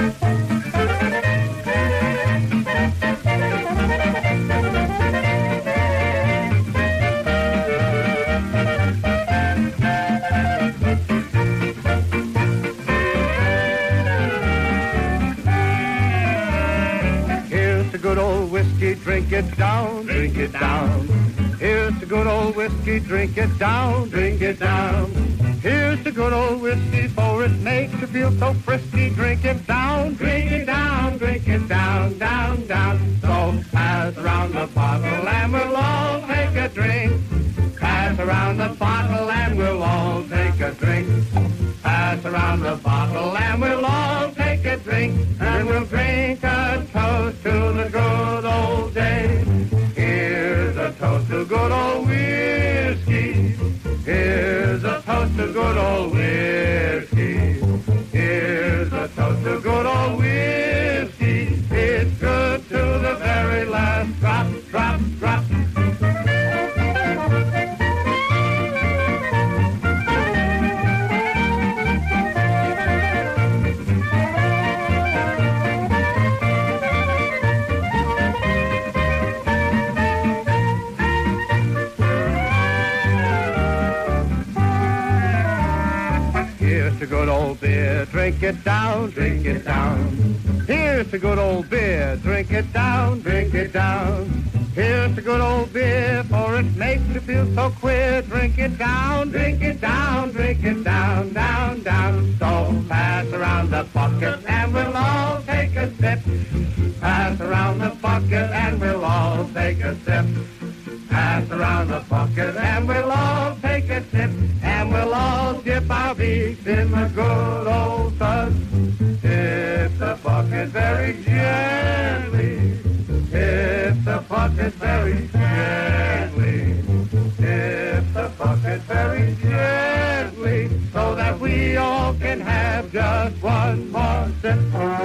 Drink it down, drink it down. Here's the good old whiskey, drink it down, drink it down. Here's the good old whiskey, for it makes you feel so frisky. Drink it down, drink it down, drink it down, down, down. So pass around the bottle and we'll all take a drink. Pass around the bottle and we'll all take a drink. Pass around the bottle and we'll all take a drink. And we'll drink a toast to the good old days. Here's a toast to good old whiskey. Here's a toast to good old whiskey. Here's a toast to good old whiskey. It's good to the very last drop, drop, drop. Here's a good old beer, drink it down, drink it down. Here's a good old beer, drink it down, drink it down. Here's a good old beer, for it makes you feel so queer. Drink it down, drink it down, drink it down, down, down. So pass around the bucket and we'll all take a sip. Pass around the bucket and we'll all take a sip. Pass around the bucket and we'll all take a sip. And we'll all dip our beaks in the good old suds. Dip the bucket very gently. Dip the bucket very gently. Dip the bucket very gently. So that we all can have just one more sip.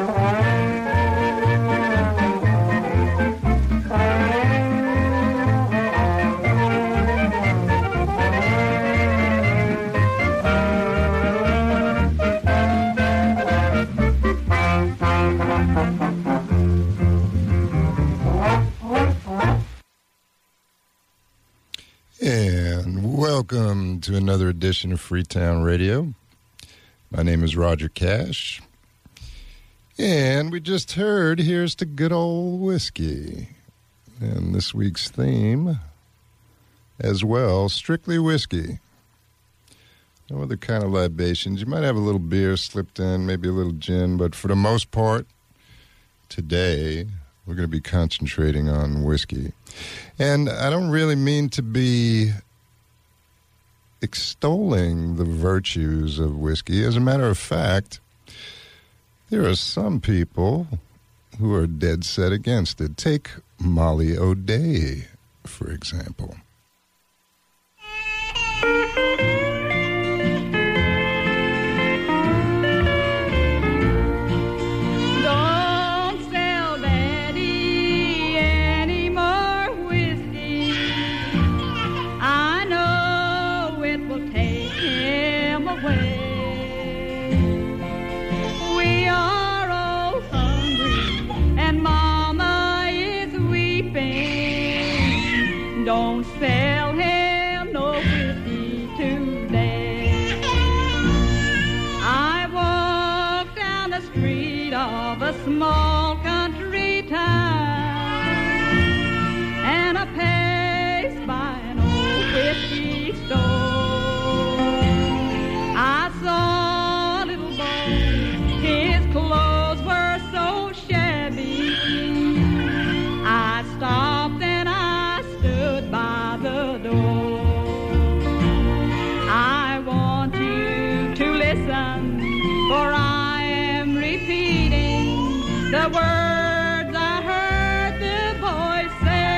And welcome to another edition of Freetown Radio. My name is Roger Cash. And we just heard Here's to Good Old Whiskey. And this week's theme as well, strictly whiskey. No other kind of libations. You might have a little beer slipped in, maybe a little gin, but for the most part, today, we're going to be concentrating on whiskey. And I don't really mean to be extolling the virtues of whiskey. As a matter of fact, there are some people who are dead set against it. Take Molly O'Day, for example. Don't sell him no whiskey today. I walked down the street of a small country town, and I passed by an old whiskey store. I saw a little boy, his clothes were so shabby. I stopped and I stood by the door. I want you to listen, for I am repeating the words I heard the boy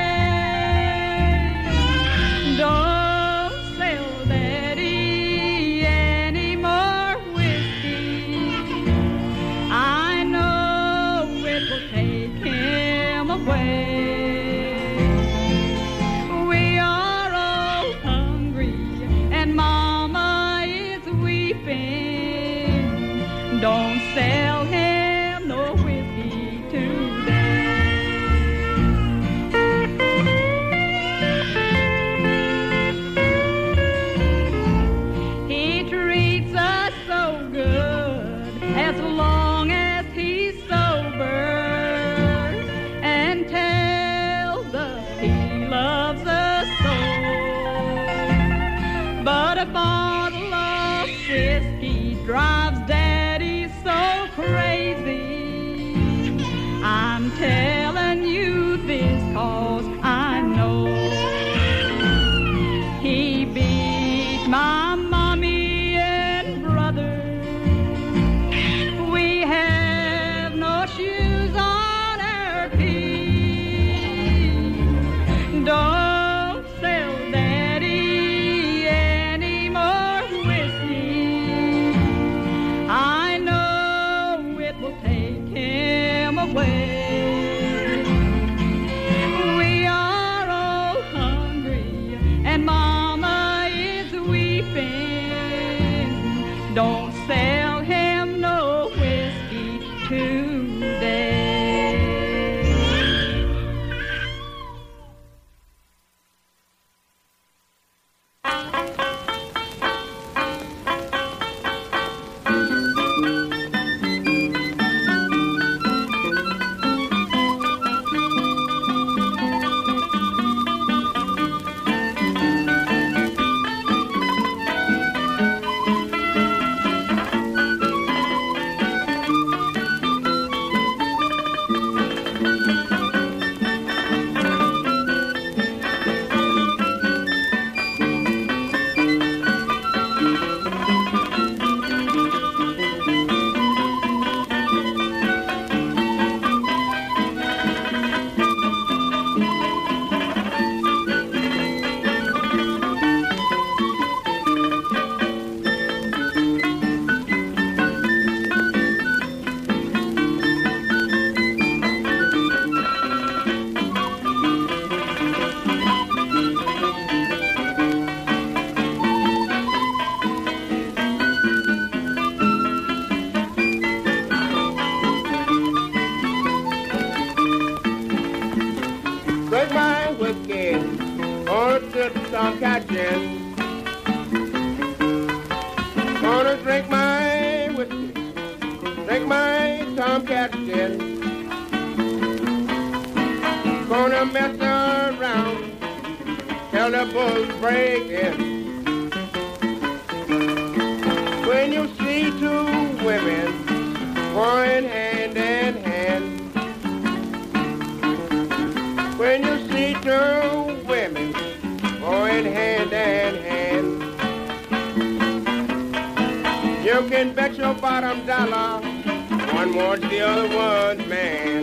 say. Don't sell Daddy any more whiskey. I know it will take him away. Don't sell him no away. We are all hungry and Mama is weeping. Don't sell him no whiskey today. Drink my whiskey, or sip some catching. Gonna drink my whiskey, drink my Tomcat gin. Gonna mess around till the bulls break in. When you see two women going hand in hand, when you see two women going hand in hand, you can bet your bottom dollar one wants the other one's man.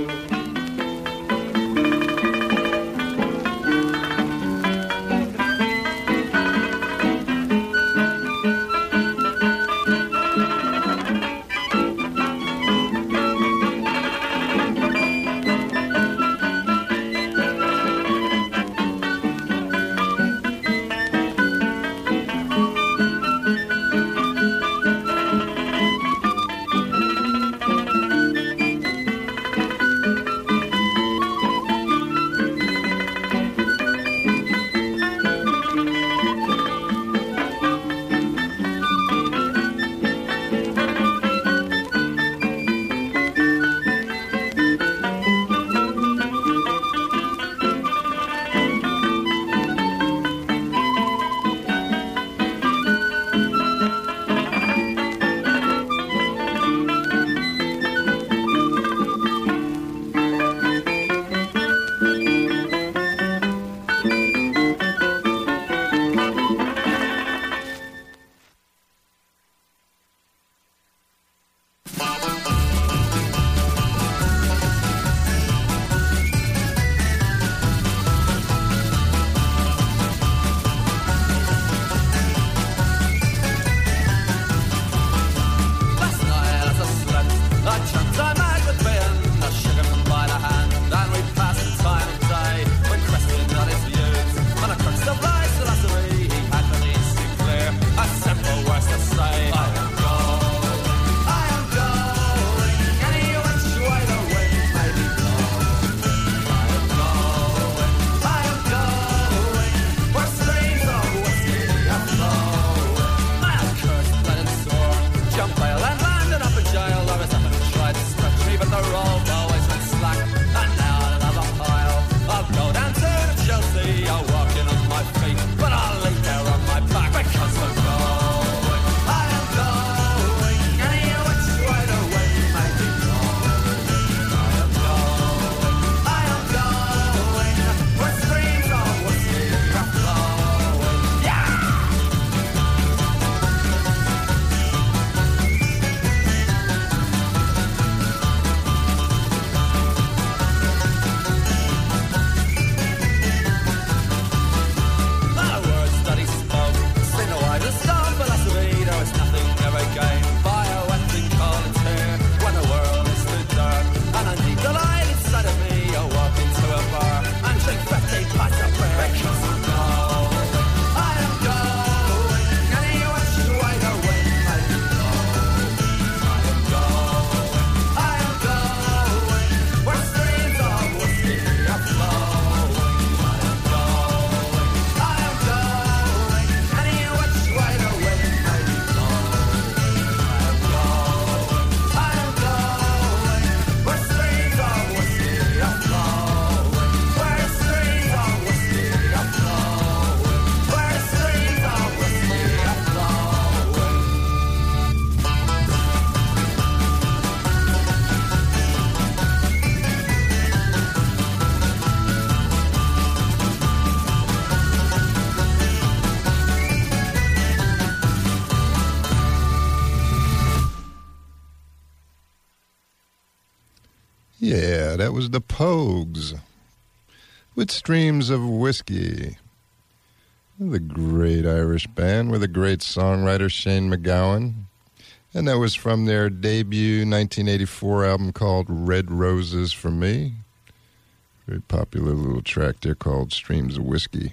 Yeah, that was the Pogues with Streams of Whiskey. The great Irish band with a great songwriter, Shane MacGowan. And that was from their debut 1984 album called Red Roses for Me. Very popular little track there called Streams of Whiskey.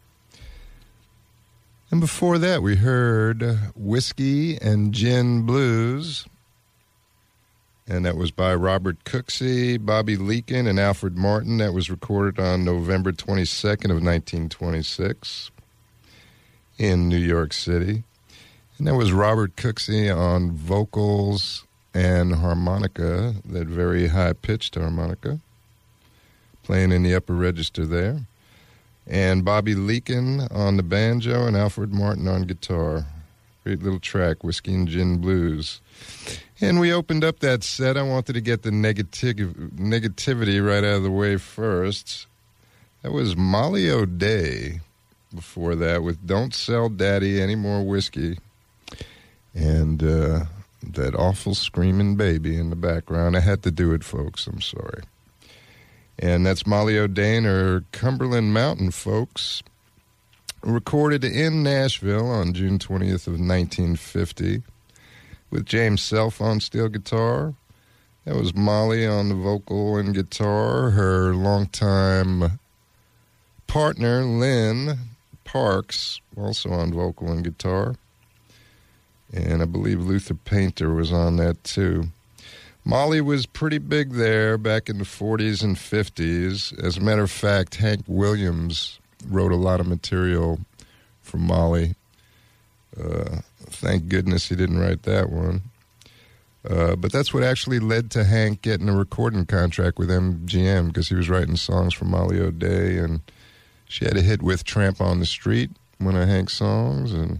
And before that, we heard Whiskey and Gin Blues. And that was by Robert Cooksey, Bobby Leakin, and Alfred Martin. That was recorded on November 22nd of 1926 in New York City. And that was Robert Cooksey on vocals and harmonica, that very high-pitched harmonica, playing in the upper register there. And Bobby Leakin on the banjo and Alfred Martin on guitar. Great little track, Whiskey and Gin Blues. And we opened up that set. I wanted to get the negativity right out of the way first. That was Molly O'Day before that with Don't Sell Daddy Any More Whiskey. And that awful screaming baby in the background. I had to do it, folks. I'm sorry. And that's Molly O'Day and her Cumberland Mountain Folks. Recorded in Nashville on June 20th of 1950. With James Self on steel guitar. That was Molly on the vocal and guitar. Her longtime partner, Lynn Parks, also on vocal and guitar. And I believe Luther Painter was on that too. Molly was pretty big there back in the 40s and 50s. As a matter of fact, Hank Williams wrote a lot of material for Molly. Thank goodness he didn't write that one. But that's what actually led to Hank getting a recording contract with MGM, because he was writing songs for Molly O'Day, and she had a hit with Tramp on the Street, one of Hank's songs, and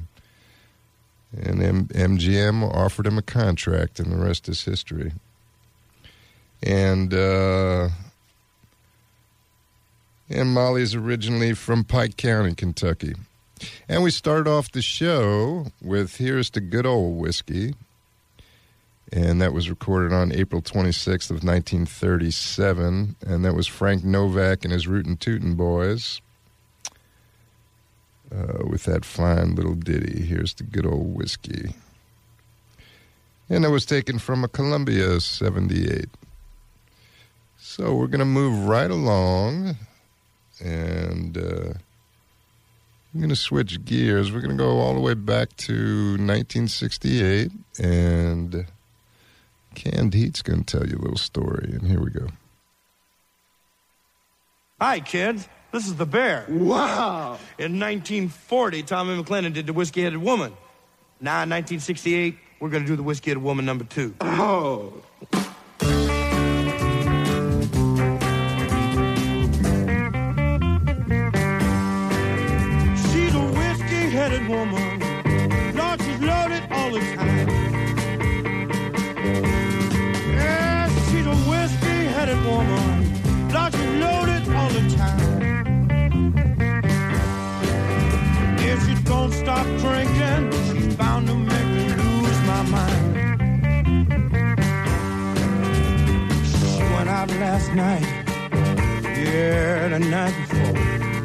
MGM offered him a contract, and the rest is history. And Molly's originally from Pike County, Kentucky. And we started off the show with Here's to Good Old Whiskey. And that was recorded on April 26th of 1937. And that was Frank Novak and his Rootin' Tootin' Boys with that fine little ditty, Here's to Good Old Whiskey. And that was taken from a Columbia 78. So we're going to move right along, and I'm going to switch gears. We're going to go all the way back to 1968, and Canned Heat's going to tell you a little story, and here we go. Hi, kids. This is the Bear. Wow. In 1940, Tommy McLennan did the Whiskey-Headed Woman. Now, in 1968, we're going to do the Whiskey-Headed Woman number 2. Oh. She's a whiskey-headed woman. Lord, she's loaded all the time. Yeah, she's a whiskey-headed woman. Lord, she's loaded all the time. If she don't stop drinking, she's bound to make me lose my mind. She went out last night, yeah, the night before.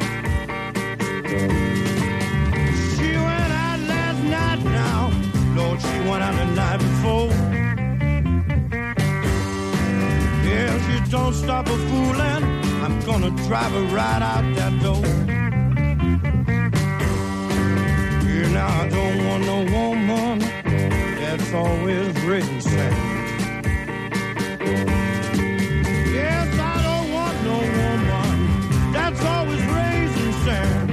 She went out last night now, Lord, she went out the night before. Yeah, if she don't stop her fooling, I'm gonna drive her right out that door. Now I don't want no woman that's always raising sand. Yes, I don't want no woman that's always raising sand.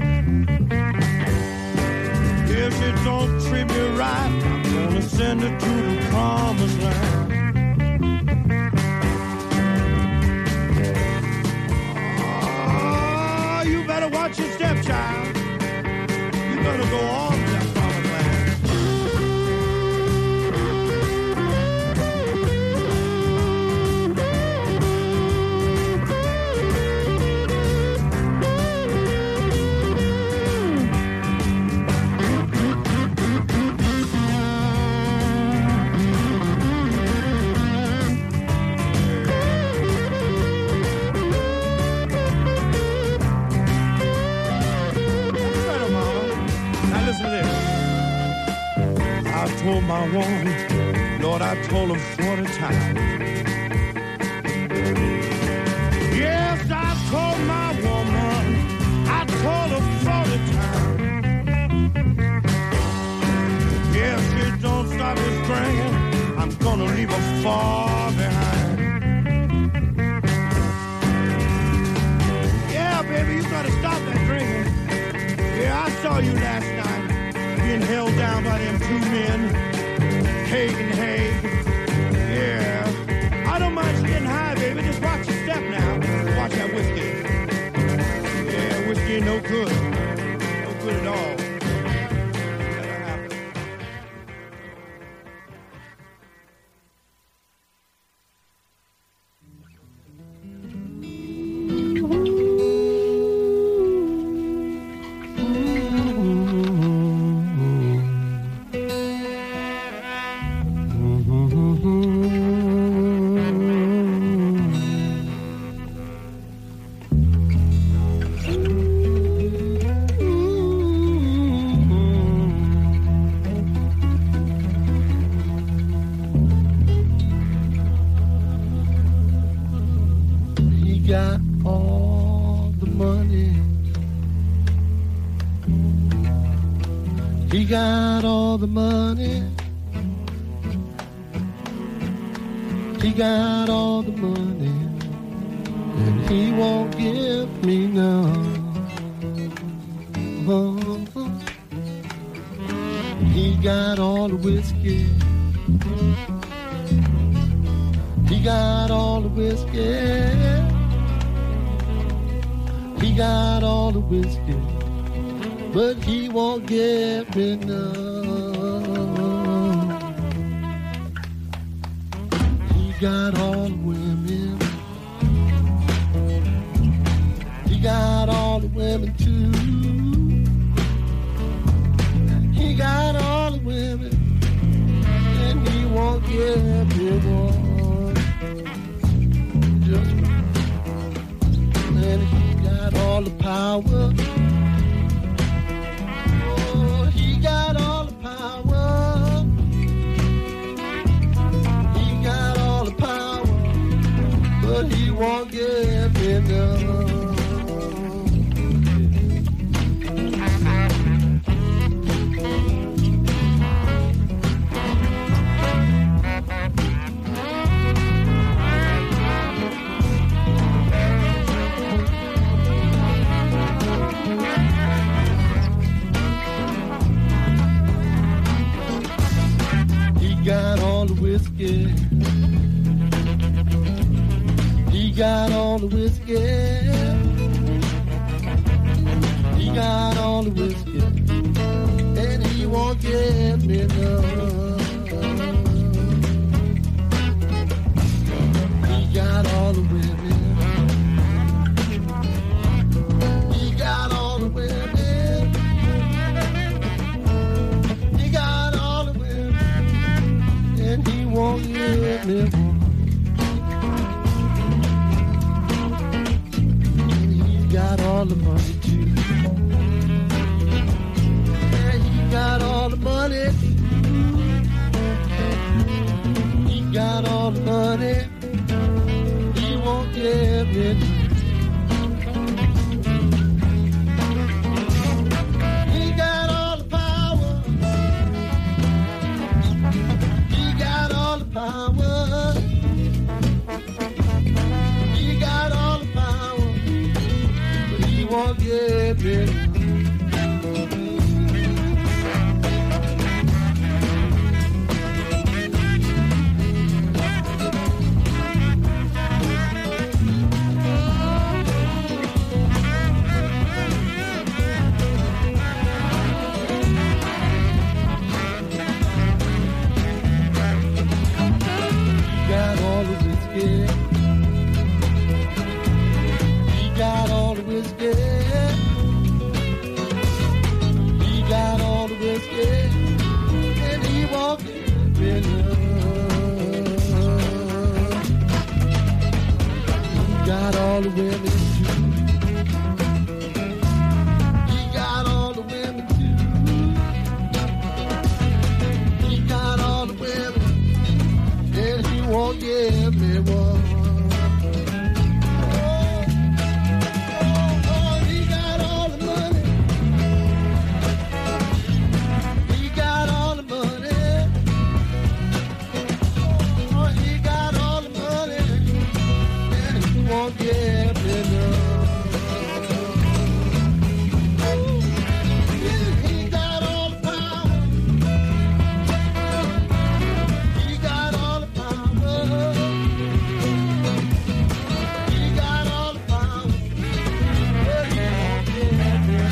If she don't treat me right, I'm gonna send her to the promised land. Oh, you better watch your step, child. Gonna go on to that promised land. told my woman, Lord, I told her 40 times. Yes, I told my woman, I told her 40 times. Yes, she don't stop this drinking, I'm gonna leave her far behind. Yeah, baby, you gotta stop that drinking. Yeah, I saw you last night, being held down by them two men, Haig and Haig. Yeah, I don't mind you getting high, baby, just watch your step now. Watch that whiskey. Yeah, whiskey ain't no good. No good at all. Never happened. Got all the money. He got all the money. He got all the money, and he won't give me none. He got all the whiskey. He got all the whiskey. He got all the whiskey, but he won't give me none. He got all the women. He got all the women too. He got all the women, and he won't give me one. Just and he got all the power. Oh, he got all the power. He got all the power, but he won't give me none. Got all the whiskey. He got all the whiskey. He got all the whiskey, and he won't give me none. He got all the women. He got all the women. He got all the women, and he won't give me one. He got all the money too. Yeah, he got all the money. He got all the money. He won't give me none. He got all the power. He got all the power. He got all the power, but he won't give me none. He got all the whiskey. He got all the whiskey, and he won't give me none. He got all the women too. He got all the women too. He got won't give me none. He got all the power. He got all the power. He got all the power. But he won't give me none.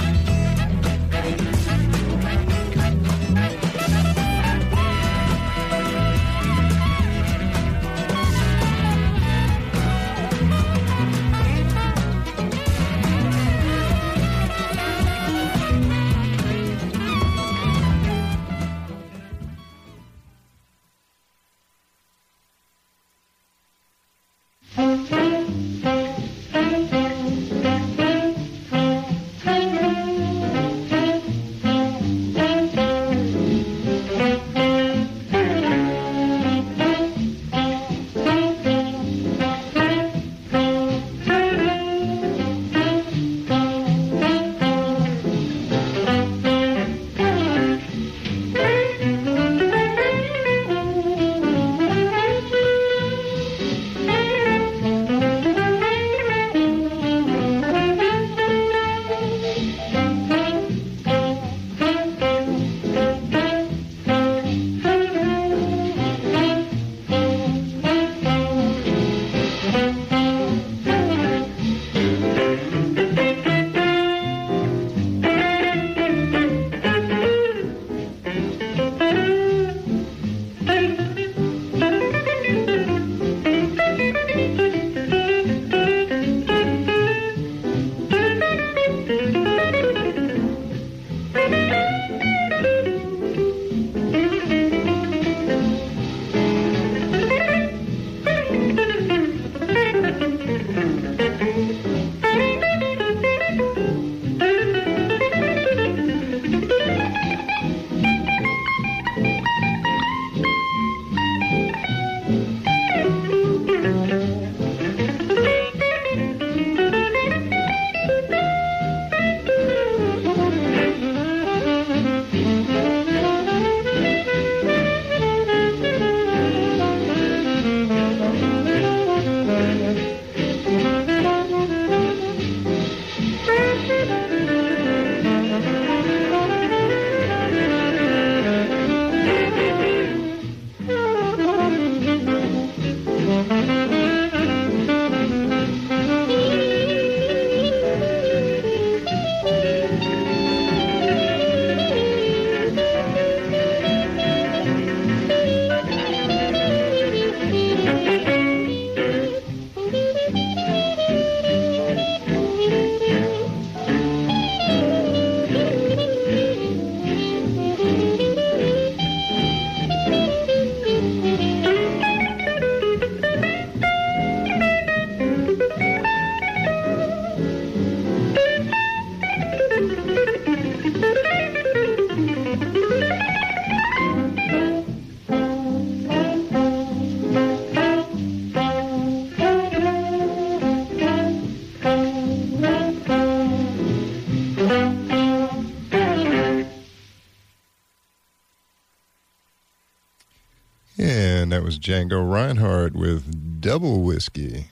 And that was Django Reinhardt with Double Whiskey.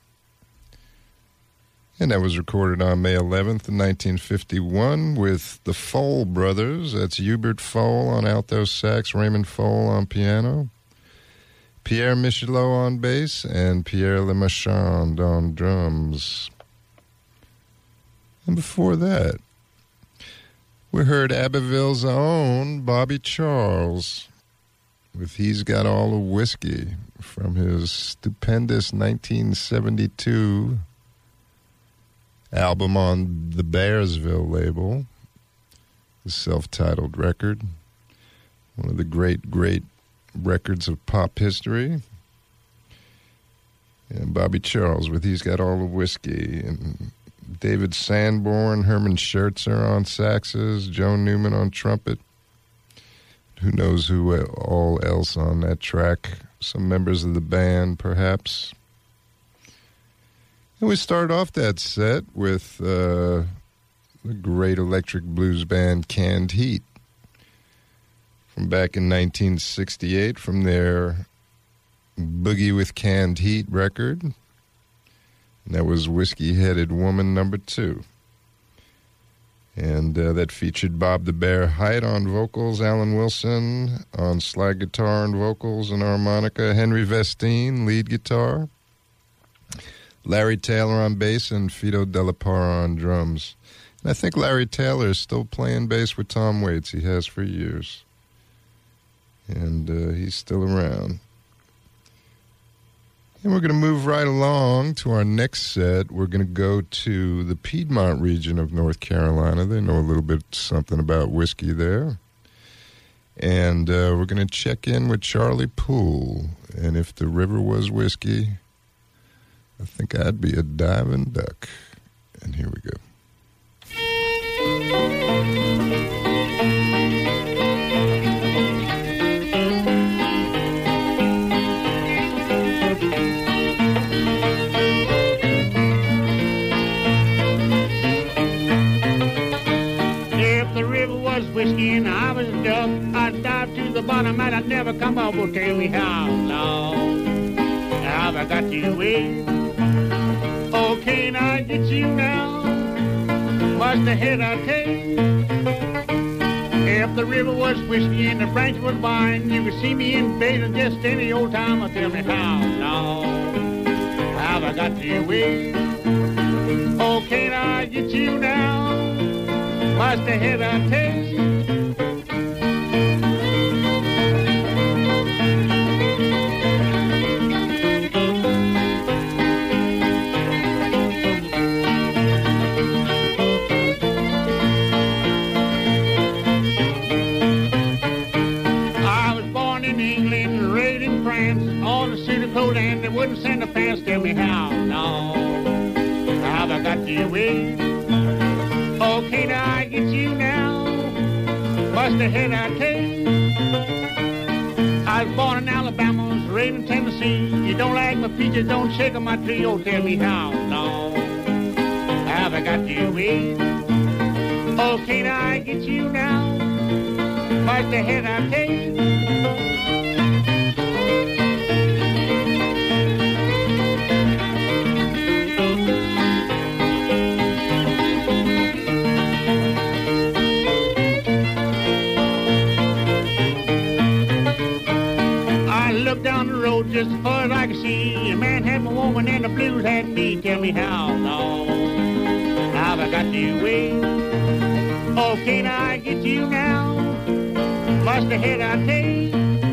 And that was recorded on May 11th, 1951 with the Fole Brothers. That's Hubert Fole on alto sax, Raymond Fole on piano, Pierre Michelot on bass, and Pierre Lemarchand on drums. And before that, we heard Abbeville's own Bobby Charles with He's Got All the Whiskey from his stupendous 1972 album on the Bearsville label, the self-titled record, one of the great records of pop history. And Bobby Charles with He's Got All the Whiskey, and David Sanborn, Herman Schertzer on saxes, Joan Newman on trumpet. Who knows who all else on that track? Some members of the band, perhaps. And we start off that set with the great electric blues band Canned Heat from back in 1968 from their Boogie with Canned Heat record. And that was Whiskey-Headed Woman #2. And that featured Bob the Bear Height on vocals, Alan Wilson on slide guitar and vocals and harmonica, Henry Vestine, lead guitar, Larry Taylor on bass, and Fido Della Parra on drums. And I think Larry Taylor is still playing bass with Tom Waits. He has for years. And he's still around. And we're going to move right along to our next set. We're going to go to the Piedmont region of North Carolina. They know a little bit something about whiskey there. And we're going to check in with Charlie Poole. And if the river was whiskey, I think I'd be a diving duck. And here we go. Whiskey and I was a duck, I'd dive to the bottom and I'd never come up. Well, tell me how long have I got you with? Oh, can't I get you now? What's the head I take? If the river was whiskey and the branch was wine, you could see me in bed just any old time. Well, tell me how long have I got you with? Oh, can't I get you now? What's the head I take? I was born in England, raised in France, on the suit coat and they wouldn't send a pants. Tell me how long have I got you with? Oh, can't I get you now? What's the head I take? I was born in Alabama, was raised in Tennessee. You don't like my peaches, don't shake on my tree. Oh, tell me how long have I got you with? Oh, can't I get you now? What's the head I take? Down the road just as far as I could see. A man had my woman and the blues had me. Tell me how long have I got you with? Oh, can't I get you now? What's the head I take?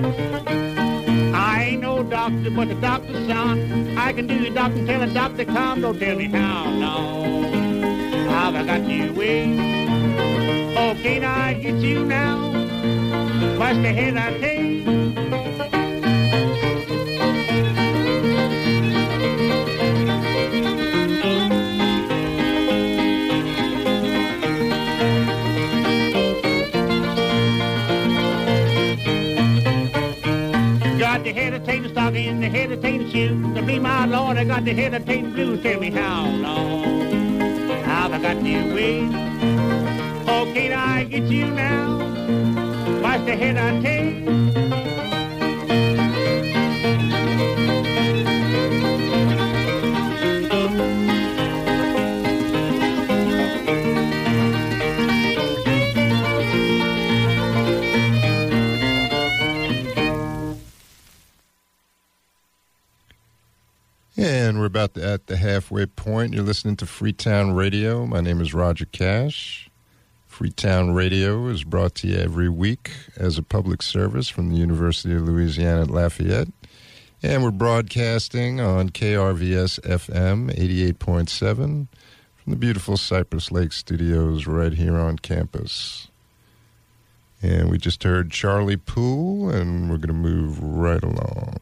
I ain't no doctor, but the doctor's son. I can do the doctor until the doctor comes. Don't tell me how long have I got you with? Oh, can't I get you now? What's the head I take? The hesitating stocking, the hesitating shoe. To be my Lord, I got the hesitating blues. Tell me how long have I got you with? Oh, can't I get you now? What's the head I take? And we're about at the halfway point. You're listening to Freetown Radio. My name is Roger Cash. Freetown Radio is brought to you every week as a public service from the University of Louisiana at Lafayette. And we're broadcasting on KRVS FM 88.7 from the beautiful Cypress Lake Studios right here on campus. And we just heard Charlie Poole, and we're going to move right along.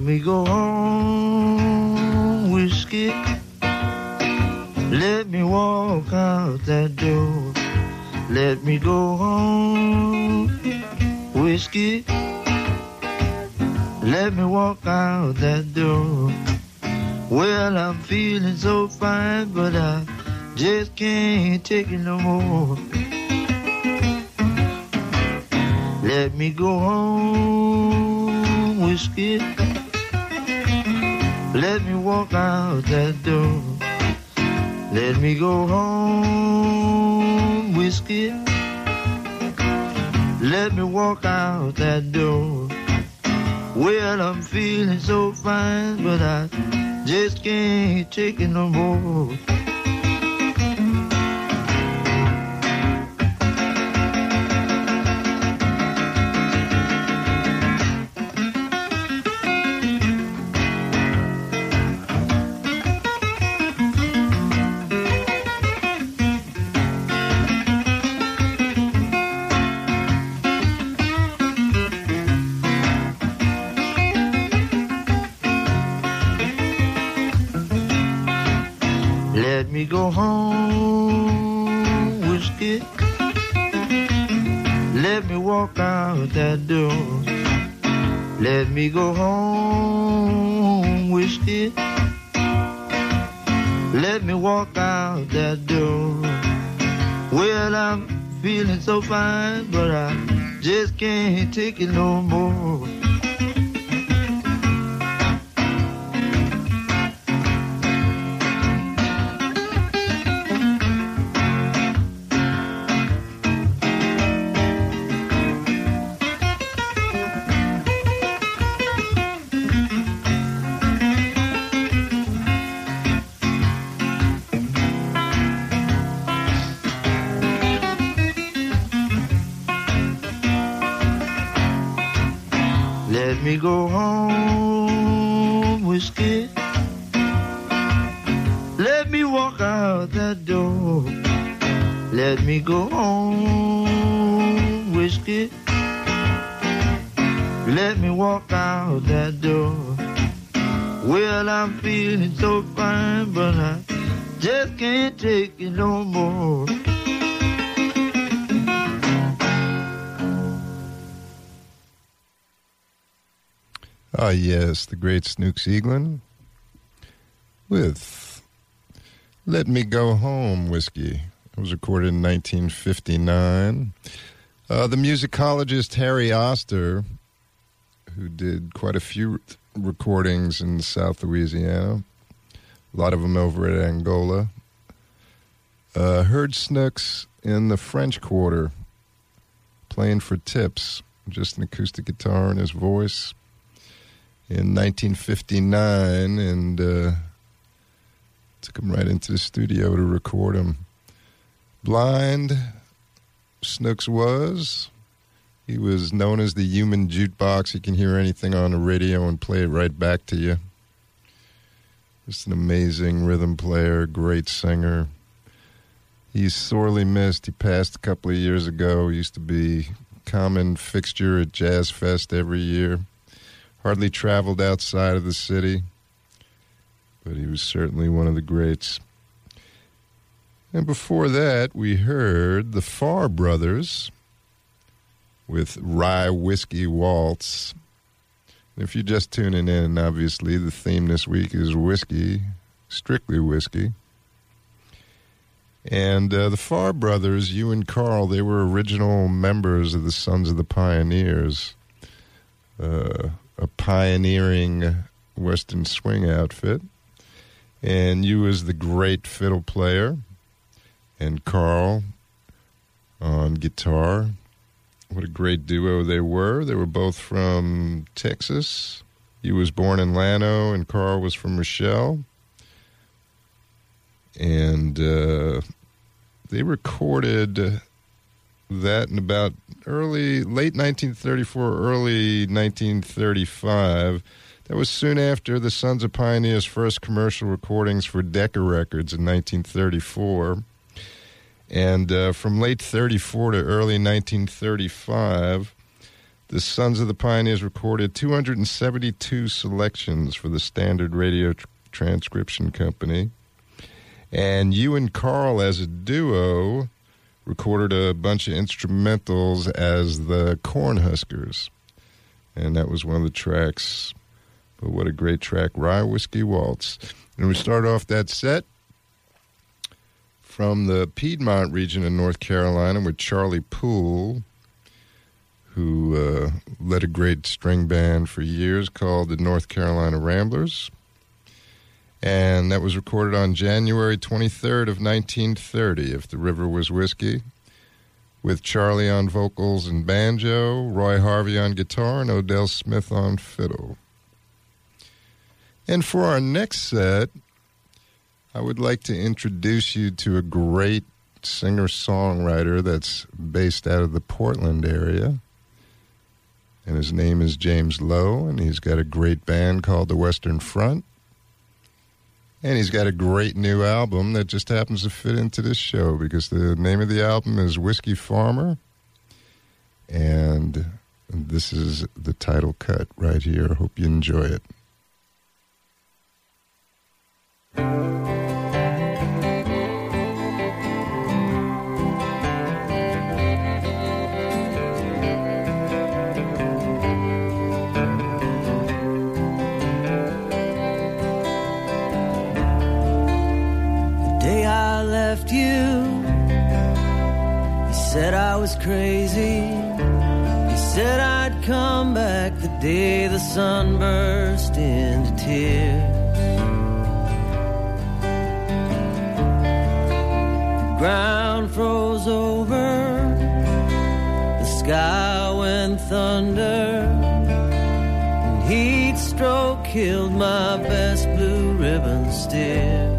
me go home, whiskey. Let me walk out that door. Let me go home, whiskey. Let me walk out that door. Well, I'm feeling so fine, but I just can't take it no more. Let me go home, whiskey. Let me walk out that door. Let me go home, whiskey. Let me walk out that door. Well, I'm feeling so fine, but I just can't take it no more. Let me go home, whiskey. Let me walk out that door. Let me go home, whiskey. Let me walk out that door. Well, I'm feeling so fine, but I just can't take it no more. Let me go home, whiskey. Let me walk out that door. Let me go home, whiskey. Let me walk out that door. Well, I'm feeling so fine, but I just can't take it no more. Ah, yes, the great Snooks Eaglin with Let Me Go Home, Whiskey. It was recorded in 1959. The musicologist Harry Oster, who did quite a few recordings in South Louisiana, a lot of them over at Angola, heard Snooks in the French Quarter playing for tips, just an acoustic guitar and his voice, in 1959, and took him right into the studio to record him. Blind, Snooks was. He was known as the human jukebox. He can hear anything on the radio and play it right back to you. Just an amazing rhythm player, great singer. He's sorely missed. He passed a couple of years ago. He used to be a common fixture at Jazz Fest every year. Hardly traveled outside of the city, but he was certainly one of the greats. And before that, we heard the Farr Brothers with Rye Whiskey Waltz. And if you're just tuning in, obviously the theme this week is whiskey, strictly whiskey. And the Farr Brothers, you and Carl, they were original members of the Sons of the Pioneers, a pioneering Western swing outfit. And you was the great fiddle player, and Carl on guitar. What a great duo they were. They were both from Texas. You was born in Llano, and Carl was from Rochelle. And they recorded that in about late 1934, early 1935. That was soon after the Sons of Pioneers' first commercial recordings for Decca Records in 1934. And from late 34 to early 1935, The Sons of the Pioneers recorded 272 selections for the Standard Radio Transcription Company. And you and Carl, as a duo, recorded a bunch of instrumentals as the Cornhuskers. And that was one of the tracks. But what a great track, Rye Whiskey Waltz. And we start off that set from the Piedmont region in North Carolina with Charlie Poole, who led a great string band for years called the North Carolina Ramblers. And that was recorded on January 23rd of 1930, If the River Was Whiskey, with Charlie on vocals and banjo, Roy Harvey on guitar, and Odell Smith on fiddle. And for our next set, I would like to introduce you to a great singer-songwriter that's based out of the Portland area. And his name is James Lowe, and he's got a great band called the Western Front. And he's got a great new album that just happens to fit into this show because the name of the album is Whiskey Farmer. And this is the title cut right here. Hope you enjoy it. Left you said I was crazy. He said I'd come back the day the sun burst into tears. The ground froze over, the sky went thunder, and heat stroke killed my best blue ribbon steer.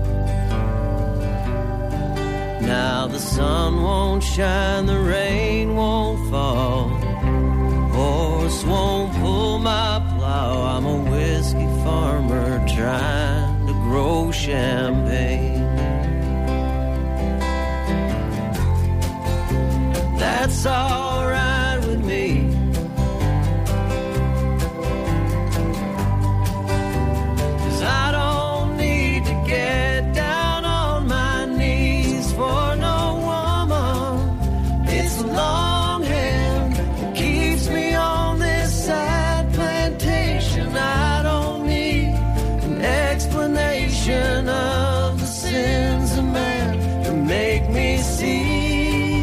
Now the sun won't shine, the rain won't fall, horse won't pull my plow. I'm a whiskey farmer trying to grow champagne. That's all right with me. Of the sins of man to make me see.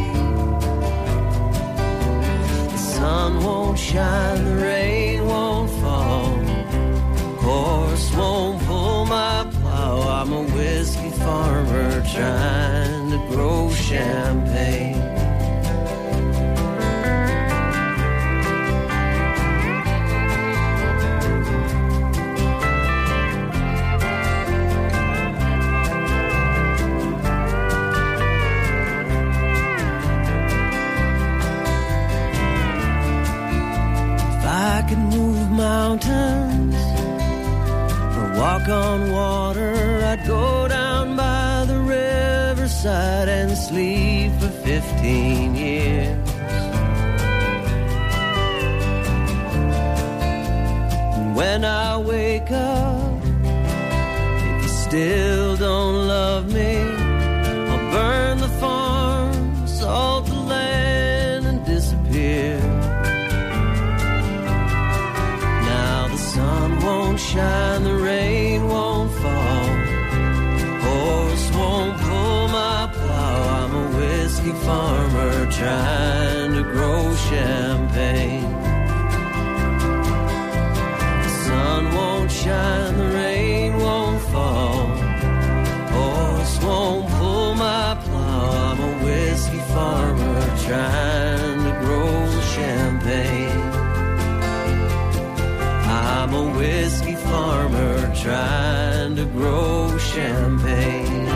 The sun won't shine, the rain won't fall, horse won't pull my plow. I'm a whiskey farmer trying to grow champagne. Mountains or walk on water, I'd go down by the riverside and sleep for 15 years. And when I wake up, if you still don't love me, I'll burn the farm, salt the land, and disappear. Won't shine, the rain won't fall, horse won't pull my plow. I'm a whiskey farmer trying to grow champagne. The sun won't shine, the rain won't fall, horse won't pull my plow. I'm a whiskey farmer trying to grow champagne. I'm a whiskey farmer trying to grow champagne.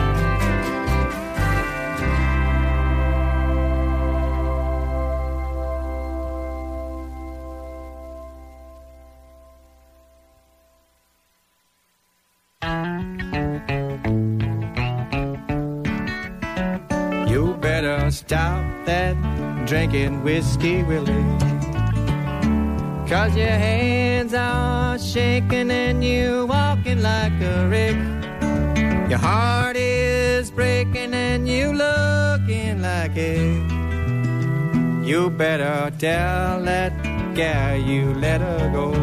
You better stop that drinking whiskey, Willie. 'Cause your hands are shaking and you're walking like a wreck. Your heart is breaking and you looking like it. You better tell that gal you let her go.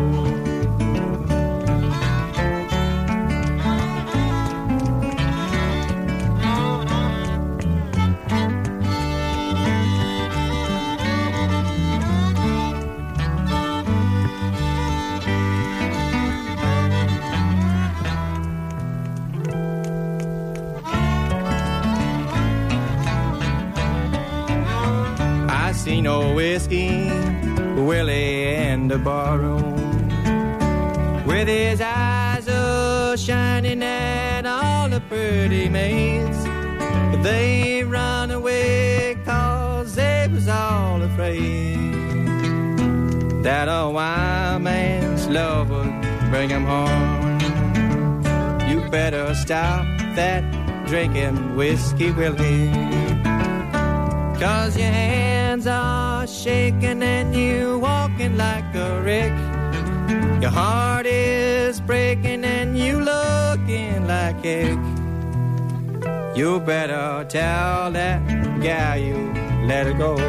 Seen old Whiskey Willie in the barroom with his eyes shining at all the pretty maids. But they run away 'cause they was all afraid that a wild man's love would bring him home. You better stop that drinking Whiskey Willie, 'cause your hands are shaking and you're walking like a wreck. Your heart is breaking and you looking like heck. You better tell that gal you let her go.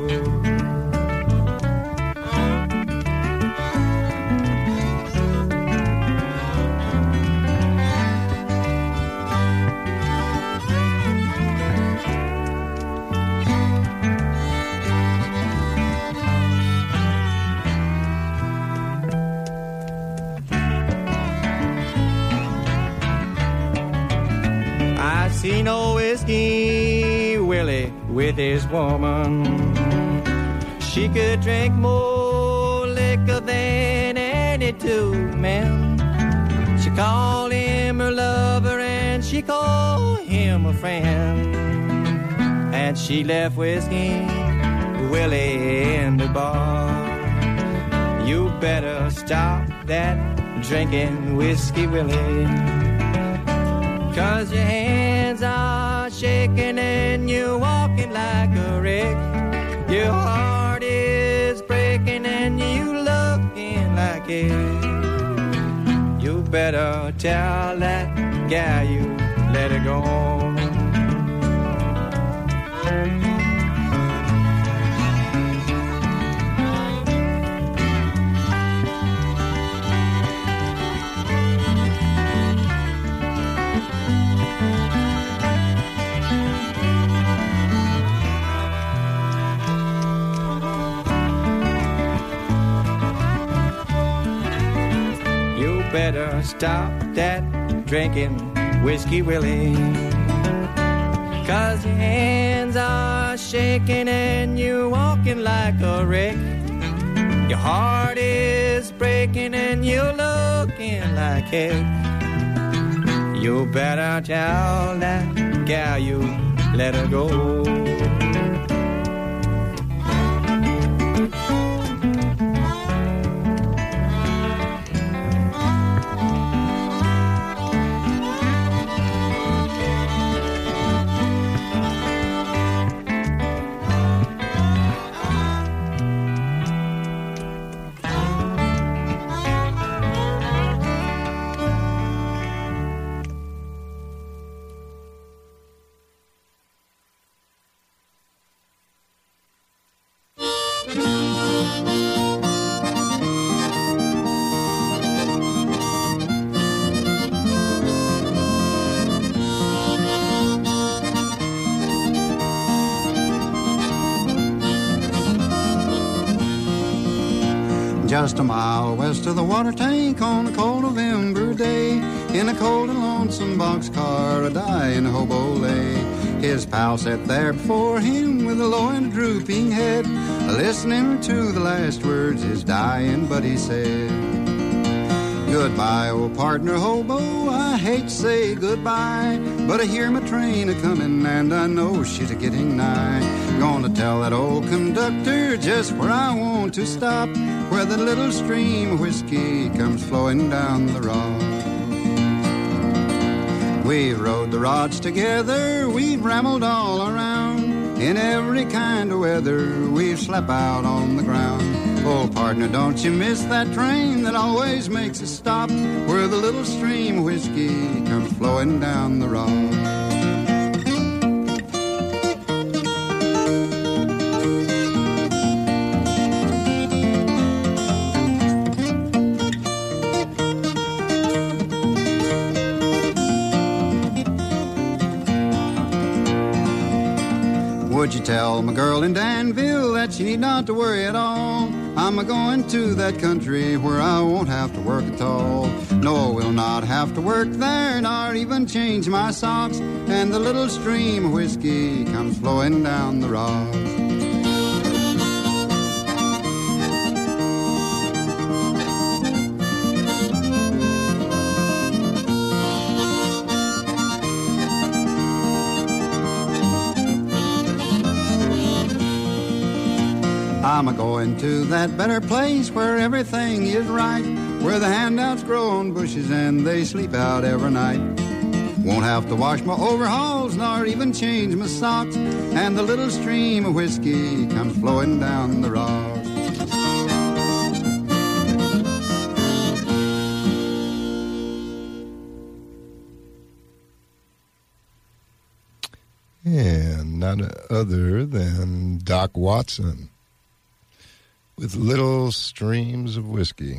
Seen old Whiskey Willie with his woman. She could drink more liquor than any two men. She called him her lover and she called him a friend. And she left Whiskey Willie in the bar. You better stop that drinking Whiskey Willie, 'cause your hands are shaking and you're walking like a wreck. Your heart is breaking and you looking like it. You better tell that gal you let her go. Better stop that drinking Whiskey Willie, 'cause your hands are shaking and you're walking like a wreck. Your heart is breaking and you're looking like heck. You better tell that gal you let her go. Just a mile west of the water tank on a cold November day, in a cold and lonesome boxcar, a dying hobo lay. His pal sat there before him with a low and drooping head, listening to the last words his dying buddy said. Goodbye, old partner hobo, I hate to say goodbye, but I hear my train a-comin' and I know she's a-getting nigh. Gonna tell that old conductor just where I want to stop, where the little stream of whiskey comes flowing down the road. We've rode the rods together, we've rambled all around, in every kind of weather we've slept out on the ground. Oh, partner, don't you miss that train that always makes a stop where the little stream of whiskey comes flowing down the road. Would you tell my girl in Danville that she need not to worry at all? I'm a-going to that country where I won't have to work at all. No, we'll not have to work there, nor even change my socks. And the little stream of whiskey comes flowing down the rocks. I'm a-going to that better place where everything is right, where the handouts grow on bushes and they sleep out every night. Won't have to wash my overalls nor even change my socks, and the little stream of whiskey comes flowing down the rocks. And none other than Doc Watson with Little Streams of Whiskey,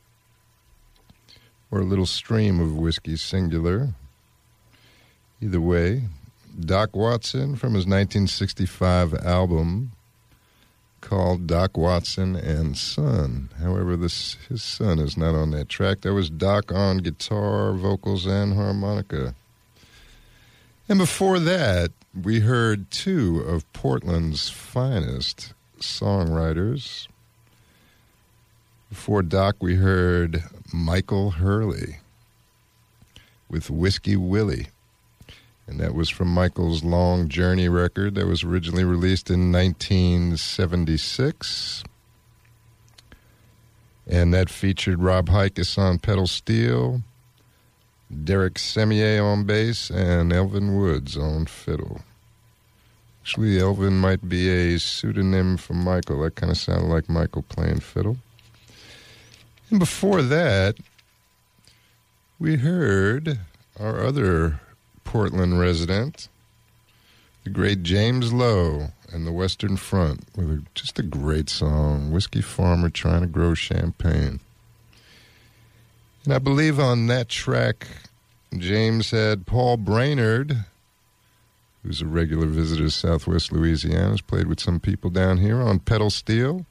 or Little Stream of Whiskey, singular. Either way, Doc Watson from his 1965 album called Doc Watson and Son. However, his son is not on that track. That was Doc on guitar, vocals, and harmonica. And before that, we heard two of Portland's finest songwriters. Before Doc, we heard Michael Hurley with Whiskey Willie. And that was from Michael's Long Journey record that was originally released in 1976. And that featured Rob Hikus on pedal steel, Derek Semier on bass, and Elvin Woods on fiddle. Actually, Elvin might be a pseudonym for Michael. That kind of sounded like Michael playing fiddle. And before that, we heard our other Portland resident, the great James Lowe and the Western Front, with just a great song, Whiskey Farmer Trying to Grow Champagne. And I believe on that track, James had Paul Brainerd, who's a regular visitor to Southwest Louisiana, has played with some people down here on pedal steel,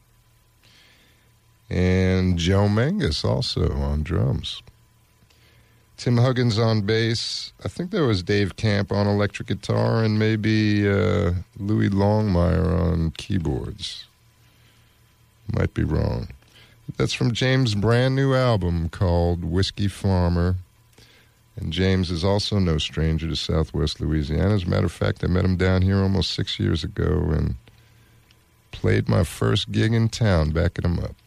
and Joe Mangus also on drums. Tim Huggins on bass. I think there was Dave Camp on electric guitar, and maybe Louis Longmire on keyboards. Might be wrong. But that's from James' brand new album called Whiskey Farmer. And James is also no stranger to Southwest Louisiana. As a matter of fact, I met him down here almost 6 years ago and played my first gig in town backing him up.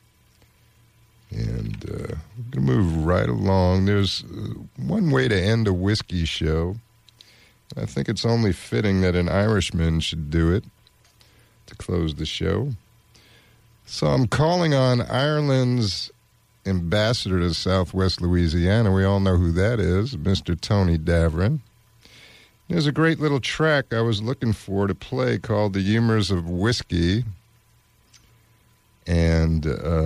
And we're going to move right along. There's one way to end a whiskey show. I think it's only fitting that an Irishman should do it to close the show. So I'm calling on Ireland's ambassador to Southwest Louisiana. We all know who that is, Mr. Tony Davern. There's a great little track I was looking for to play called The Humors of Whiskey. And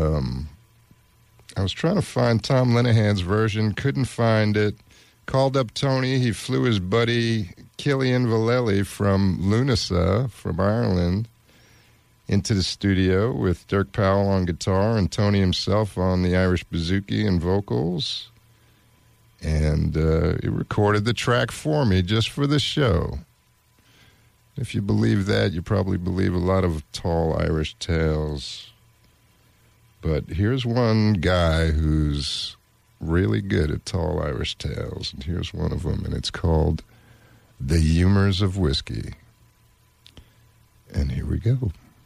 I was trying to find Tom Linehan's version, couldn't find it. Called up Tony. He flew his buddy Killian Vallely from Lunasa, from Ireland, into the studio with Dirk Powell on guitar and Tony himself on the Irish bouzouki and vocals. And he recorded the track for me just for the show. If you believe that, you probably believe a lot of tall Irish tales. But here's one guy who's really good at tall Irish tales, and here's one of them, and it's called The Humors of Whiskey. And here we go.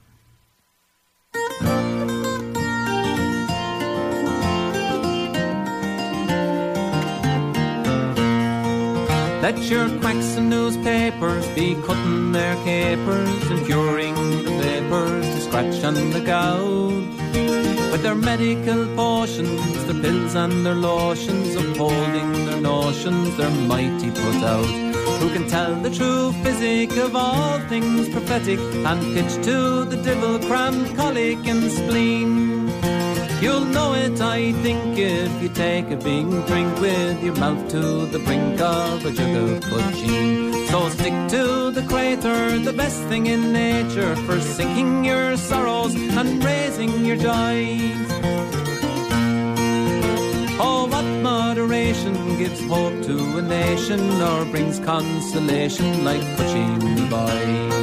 Let your quacks and newspapers be cutting their capers and curing the vapors to scratch on the gouge. with their medical potions, their pills and their lotions, upholding their notions, they're mighty put out. Who can tell the true physic of all things prophetic, and pitch to the devil crammed colic and spleen? You'll know it, I think, if you take a big drink with your mouth to the brink of a jug of poteen. So stick to the crater, the best thing in nature, for sinking your sorrows and raising your joys. Oh, what moderation gives hope to a nation, or brings consolation like Puccini Boy.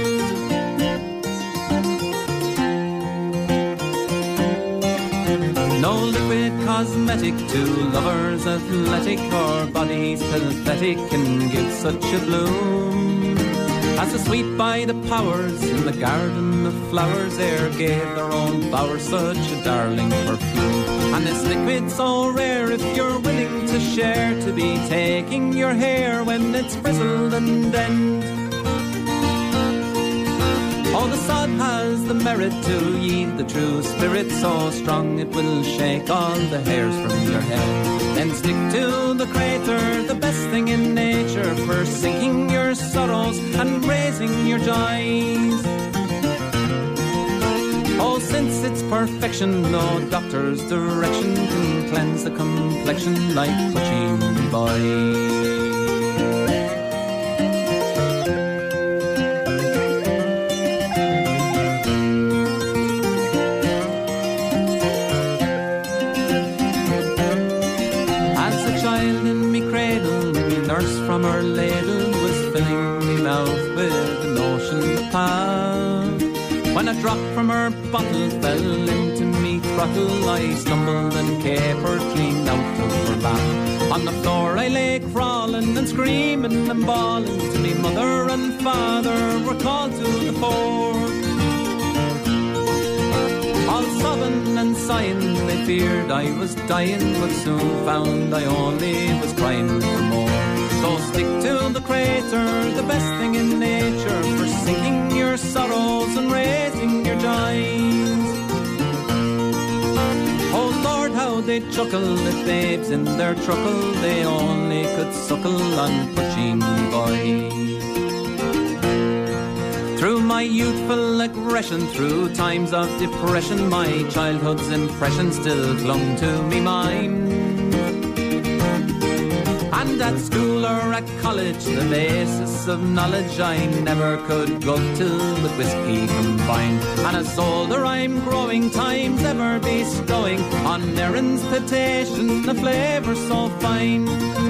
No liquid cosmetic to lovers athletic, or bodies pathetic can give such a bloom as the sweet by the powers in the garden of flowers ere gave their own bower such a darling perfume. And this liquid so rare, if you're willing to share, to be taking your hair when it's frizzled and bent. Oh, the sod has the merit to yield the true spirit, so strong it will shake all the hairs from your head. Then stick to the crater, the best thing in nature, for sinking your sorrows and raising your joys. Oh, since its perfection, no doctor's direction can cleanse the complexion like Puccini Boy. From her ladle was filling me mouth with the notion of when a drop from her bottle fell into me throttle, I stumbled and capered clean out of her lap. On the floor I lay crawling and screaming and bawling, to me mother and father were called to the fore. All sobbing and sighing, they feared I was dying, but soon found I only was crying for more. So stick to the crater, the best thing in nature, for sinking your sorrows and raising your joys. Oh Lord, how they chuckle at babes in their truckle, they only could suckle on Puccini Boy. Through my youthful aggression, through times of depression, my childhood's impression still clung to me mind. And at school or at college, the basis of knowledge I never could go till with whiskey combined. And as older I'm growing, time's ever bestowing on Erin's potation a flavour so fine.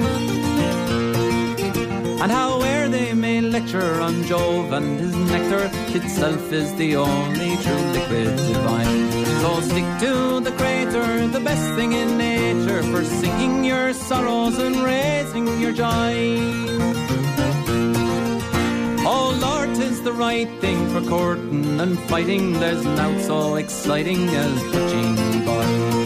And howe'er they may lecture on Jove and his nectar, itself is the only true liquid divine. So stick to the crater, the best thing in nature, for sinking your sorrows and raising your joy. Oh Lord, 'tis the right thing for courting and fighting, there's naught so exciting as Puccini Boy.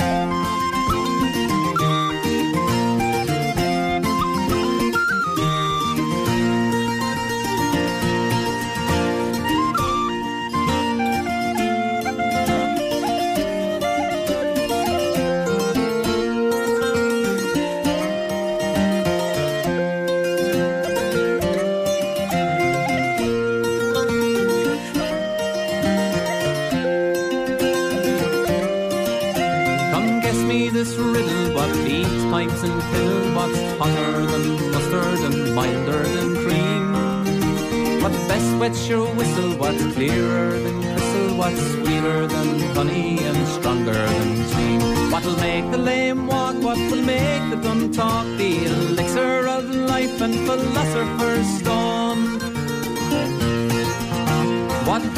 Pipes and fiddle, what's hotter than mustard and milder than cream? What best wets your whistle, what's clearer than crystal, what's sweeter than honey and stronger than steam? What'll make the lame walk, what will make the dumb talk, the elixir of life and philosopher's stone? What